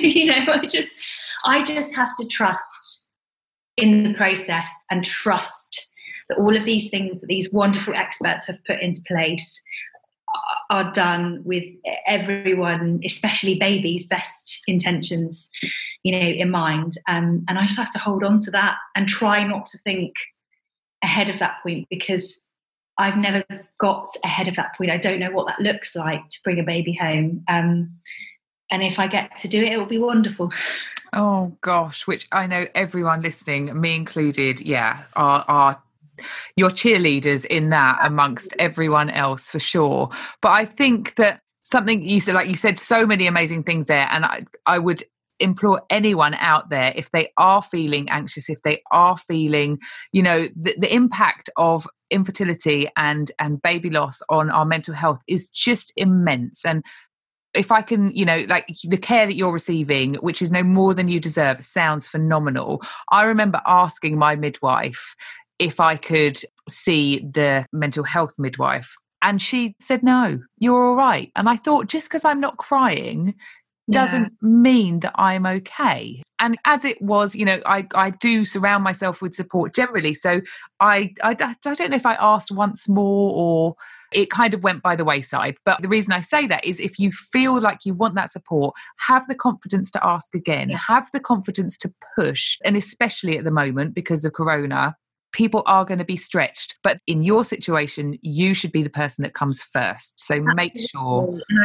I just have to trust in the process and trust that all of these things that these wonderful experts have put into place are done with everyone, especially babies' best intentions, in mind. And I just have to hold on to that and try not to think ahead of that point, because I've never got ahead of that point. I don't know what that looks like to bring a baby home. And if I get to do it, it will be wonderful. Oh gosh, which I know everyone listening, me included, are your cheerleaders in that amongst everyone else for sure. But I think that something you said, like you said, so many amazing things there. And I would implore anyone out there, if they are feeling anxious, if they are feeling, the impact of infertility and baby loss on our mental health is just immense. And if I can, like the care that you're receiving, which is no more than you deserve, sounds phenomenal. I remember asking my midwife if I could see the mental health midwife, and she said, no, you're all right. And I thought, just because I'm not crying doesn't mean that I'm okay. And as it was, I do surround myself with support generally. So I don't know if I asked once more or it kind of went by the wayside. But the reason I say that is, if you feel like you want that support, have the confidence to ask again, have the confidence to push. And especially at the moment, because of Corona, people are going to be stretched. But in your situation, you should be the person that comes first. So make sure. And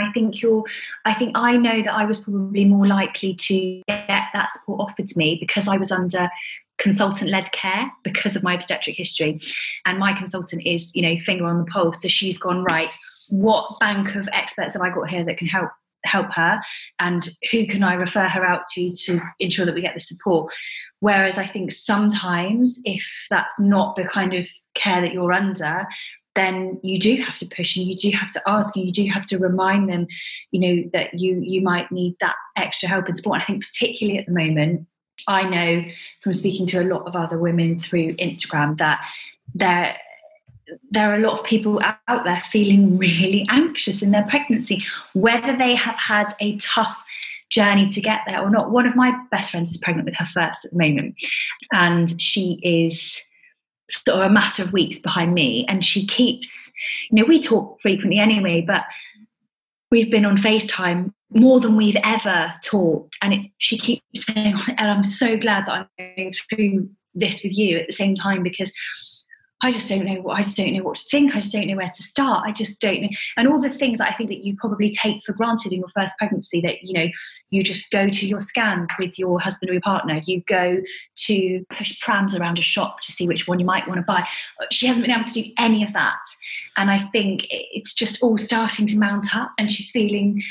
I think I know that I was probably more likely to get that support offered to me because I was under consultant-led care because of my obstetric history. And my consultant is, finger on the pulse. So she's gone, right, what bank of experts have I got here that can help her? And who can I refer her out to ensure that we get the support? Whereas I think sometimes if that's not the kind of care that you're under, then you do have to push and you do have to ask and you do have to remind them, that you might need that extra help and support. And I think particularly at the moment, I know from speaking to a lot of other women through Instagram that there are a lot of people out there feeling really anxious in their pregnancy, whether they have had a tough journey to get there or not. One of my best friends is pregnant with her first at the moment, and she is sort of a matter of weeks behind me, and she keeps, we talk frequently anyway, but we've been on FaceTime more than we've ever talked, and she keeps saying, and I'm so glad that I'm going through this with you at the same time, because I just don't know what to think. I just don't know where to start. I just don't know. And all the things that I think that you probably take for granted in your first pregnancy, that, you just go to your scans with your husband or your partner. You go to push prams around a shop to see which one you might want to buy. She hasn't been able to do any of that. And I think it's just all starting to mount up, and she's feeling,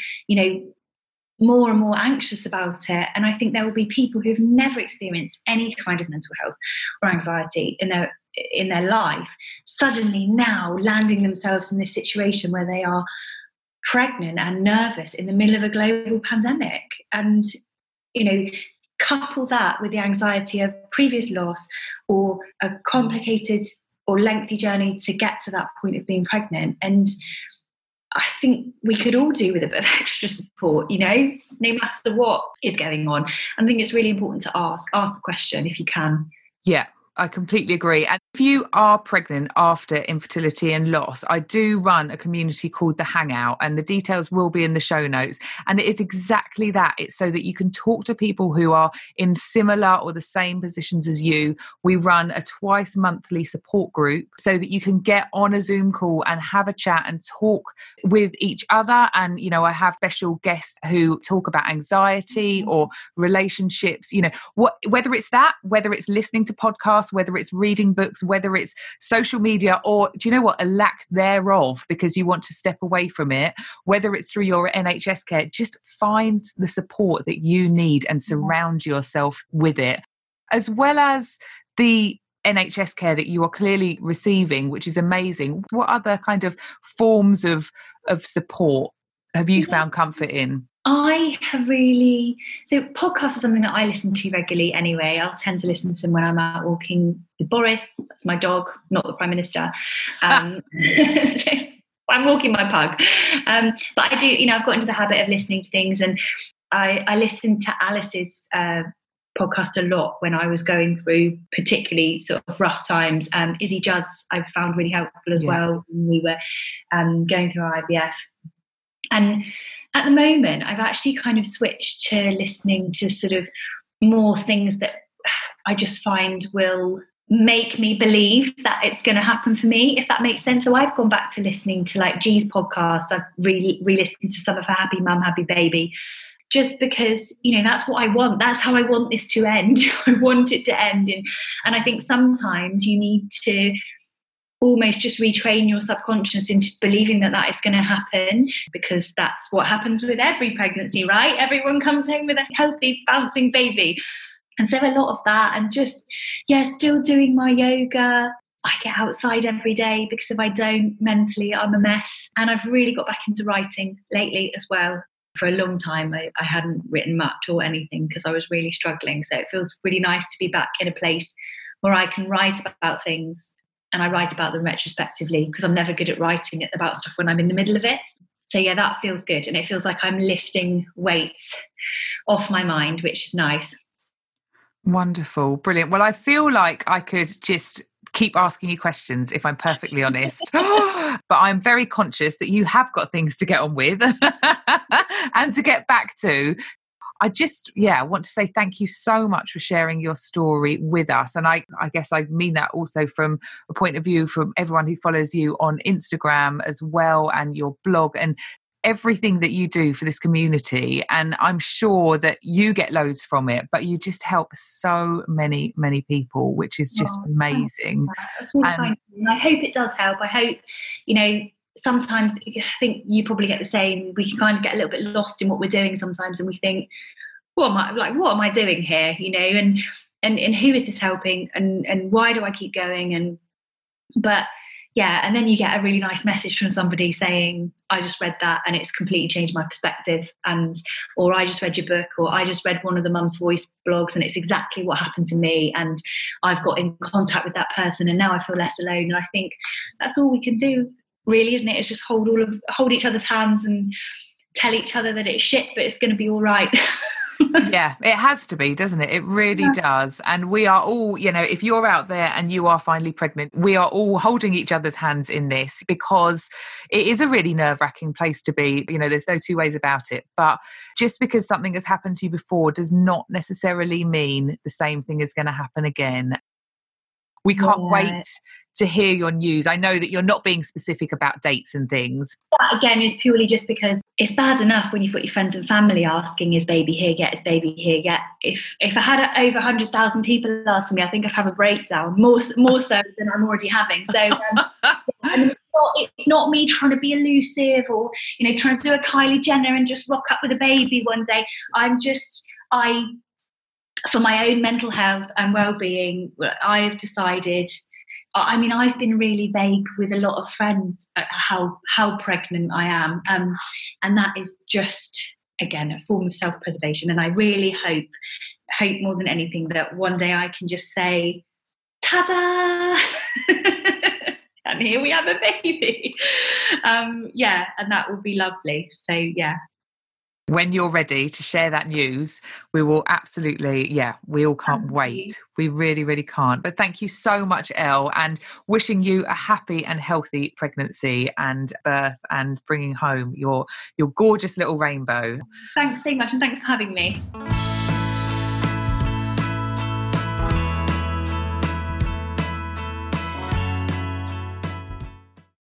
more and more anxious about it. And I think there will be people who've never experienced any kind of mental health or anxiety in their life, suddenly now landing themselves in this situation where they are pregnant and nervous in the middle of a global pandemic. And, couple that with the anxiety of previous loss or a complicated or lengthy journey to get to that point of being pregnant. And I think we could all do with a bit of extra support, no matter what is going on. I think it's really important to ask the question if you can. Yeah, I completely agree. And if you are pregnant after infertility and loss, I do run a community called The Hangout, and the details will be in the show notes. And it is exactly that. It's so that you can talk to people who are in similar or the same positions as you. We run a twice monthly support group so that you can get on a Zoom call and have a chat and talk with each other. And, I have special guests who talk about anxiety or relationships, whether it's that, whether it's listening to podcasts, whether it's reading books, whether it's social media, or do you know what, a lack thereof because you want to step away from it, whether it's through your NHS care, just find the support that you need and surround yourself with it, as well as the NHS care that you are clearly receiving, which is amazing. What other kind of forms of support have you found comfort in? So podcasts are something that I listen to regularly anyway. I'll tend to listen to them when I'm out walking with Boris. That's my dog, not the Prime Minister. I'm walking my pug. But I do, I've got into the habit of listening to things, and I listened to Alice's podcast a lot when I was going through particularly sort of rough times. Izzy Judd's I found really helpful as well when we were going through our IVF. And at the moment, I've actually kind of switched to listening to sort of more things that I just find will make me believe that it's going to happen for me, if that makes sense. So I've gone back to listening to like G's podcast. I've re-listened to some of her Happy Mum, Happy Baby. just because, that's what I want. That's how I want this to end. I want it to end. And I think sometimes you need to almost just retrain your subconscious into believing that is going to happen, because that's what happens with every pregnancy, right? Everyone comes home with a healthy, bouncing baby. And so a lot of that, and just, still doing my yoga. I get outside every day, because if I don't, mentally, I'm a mess. And I've really got back into writing lately as well. For a long time, I hadn't written much or anything because I was really struggling. So it feels really nice to be back in a place where I can write about things, and I write about them retrospectively, because I'm never good at writing about stuff when I'm in the middle of it. So that feels good. And it feels like I'm lifting weights off my mind, which is nice. Wonderful. Brilliant. Well, I feel like I could just keep asking you questions, if I'm perfectly honest. But I'm very conscious that you have got things to get on with and to get back to. I just, want to say thank you so much for sharing your story with us. And I guess I mean that also from a point of view from everyone who follows you on Instagram as well, and your blog and everything that you do for this community. And I'm sure that you get loads from it, but you just help so many, many people, which is just amazing. That's really kind. And I hope it does help. I hope, sometimes I think you probably get the same. We can kind of get a little bit lost in what we're doing sometimes, and we think, what am I doing here? And who is this helping? And why do I keep going? And then you get a really nice message from somebody saying, I just read that and it's completely changed my perspective, or I just read your book, or I just read one of the Mum's Voice blogs and it's exactly what happened to me, and I've got in contact with that person and now I feel less alone. And I think that's all we can do, really, isn't it? It's just hold each other's hands and tell each other that it's shit, but it's going to be all right. Yeah, it has to be, doesn't it? It really does. And we are all, if you're out there and you are finally pregnant, we are all holding each other's hands in this, because it is a really nerve-wracking place to be. There's no two ways about it. But just because something has happened to you before does not necessarily mean the same thing is going to happen again. We can't wait to hear your news. I know that you're not being specific about dates and things. That again is purely just because it's bad enough when you've got your friends and family asking, is baby here yet? Is baby here yet? If I had over 100,000 people asking me, I think I'd have a breakdown, more so than I'm already having. So and it's not me trying to be elusive or, trying to do a Kylie Jenner and just rock up with a baby one day. For my own mental health and well-being, I've decided, I've been really vague with a lot of friends at how pregnant I am. And that is just, again, a form of self-preservation. And I really hope more than anything that one day I can just say, ta-da! And here we have a baby. And that will be lovely. So, yeah. When you're ready to share that news, we will absolutely, we all can't wait. We really, really can't. But thank you so much, Elle, and wishing you a happy and healthy pregnancy and birth and bringing home your gorgeous little rainbow. Thanks so much, and thanks for having me.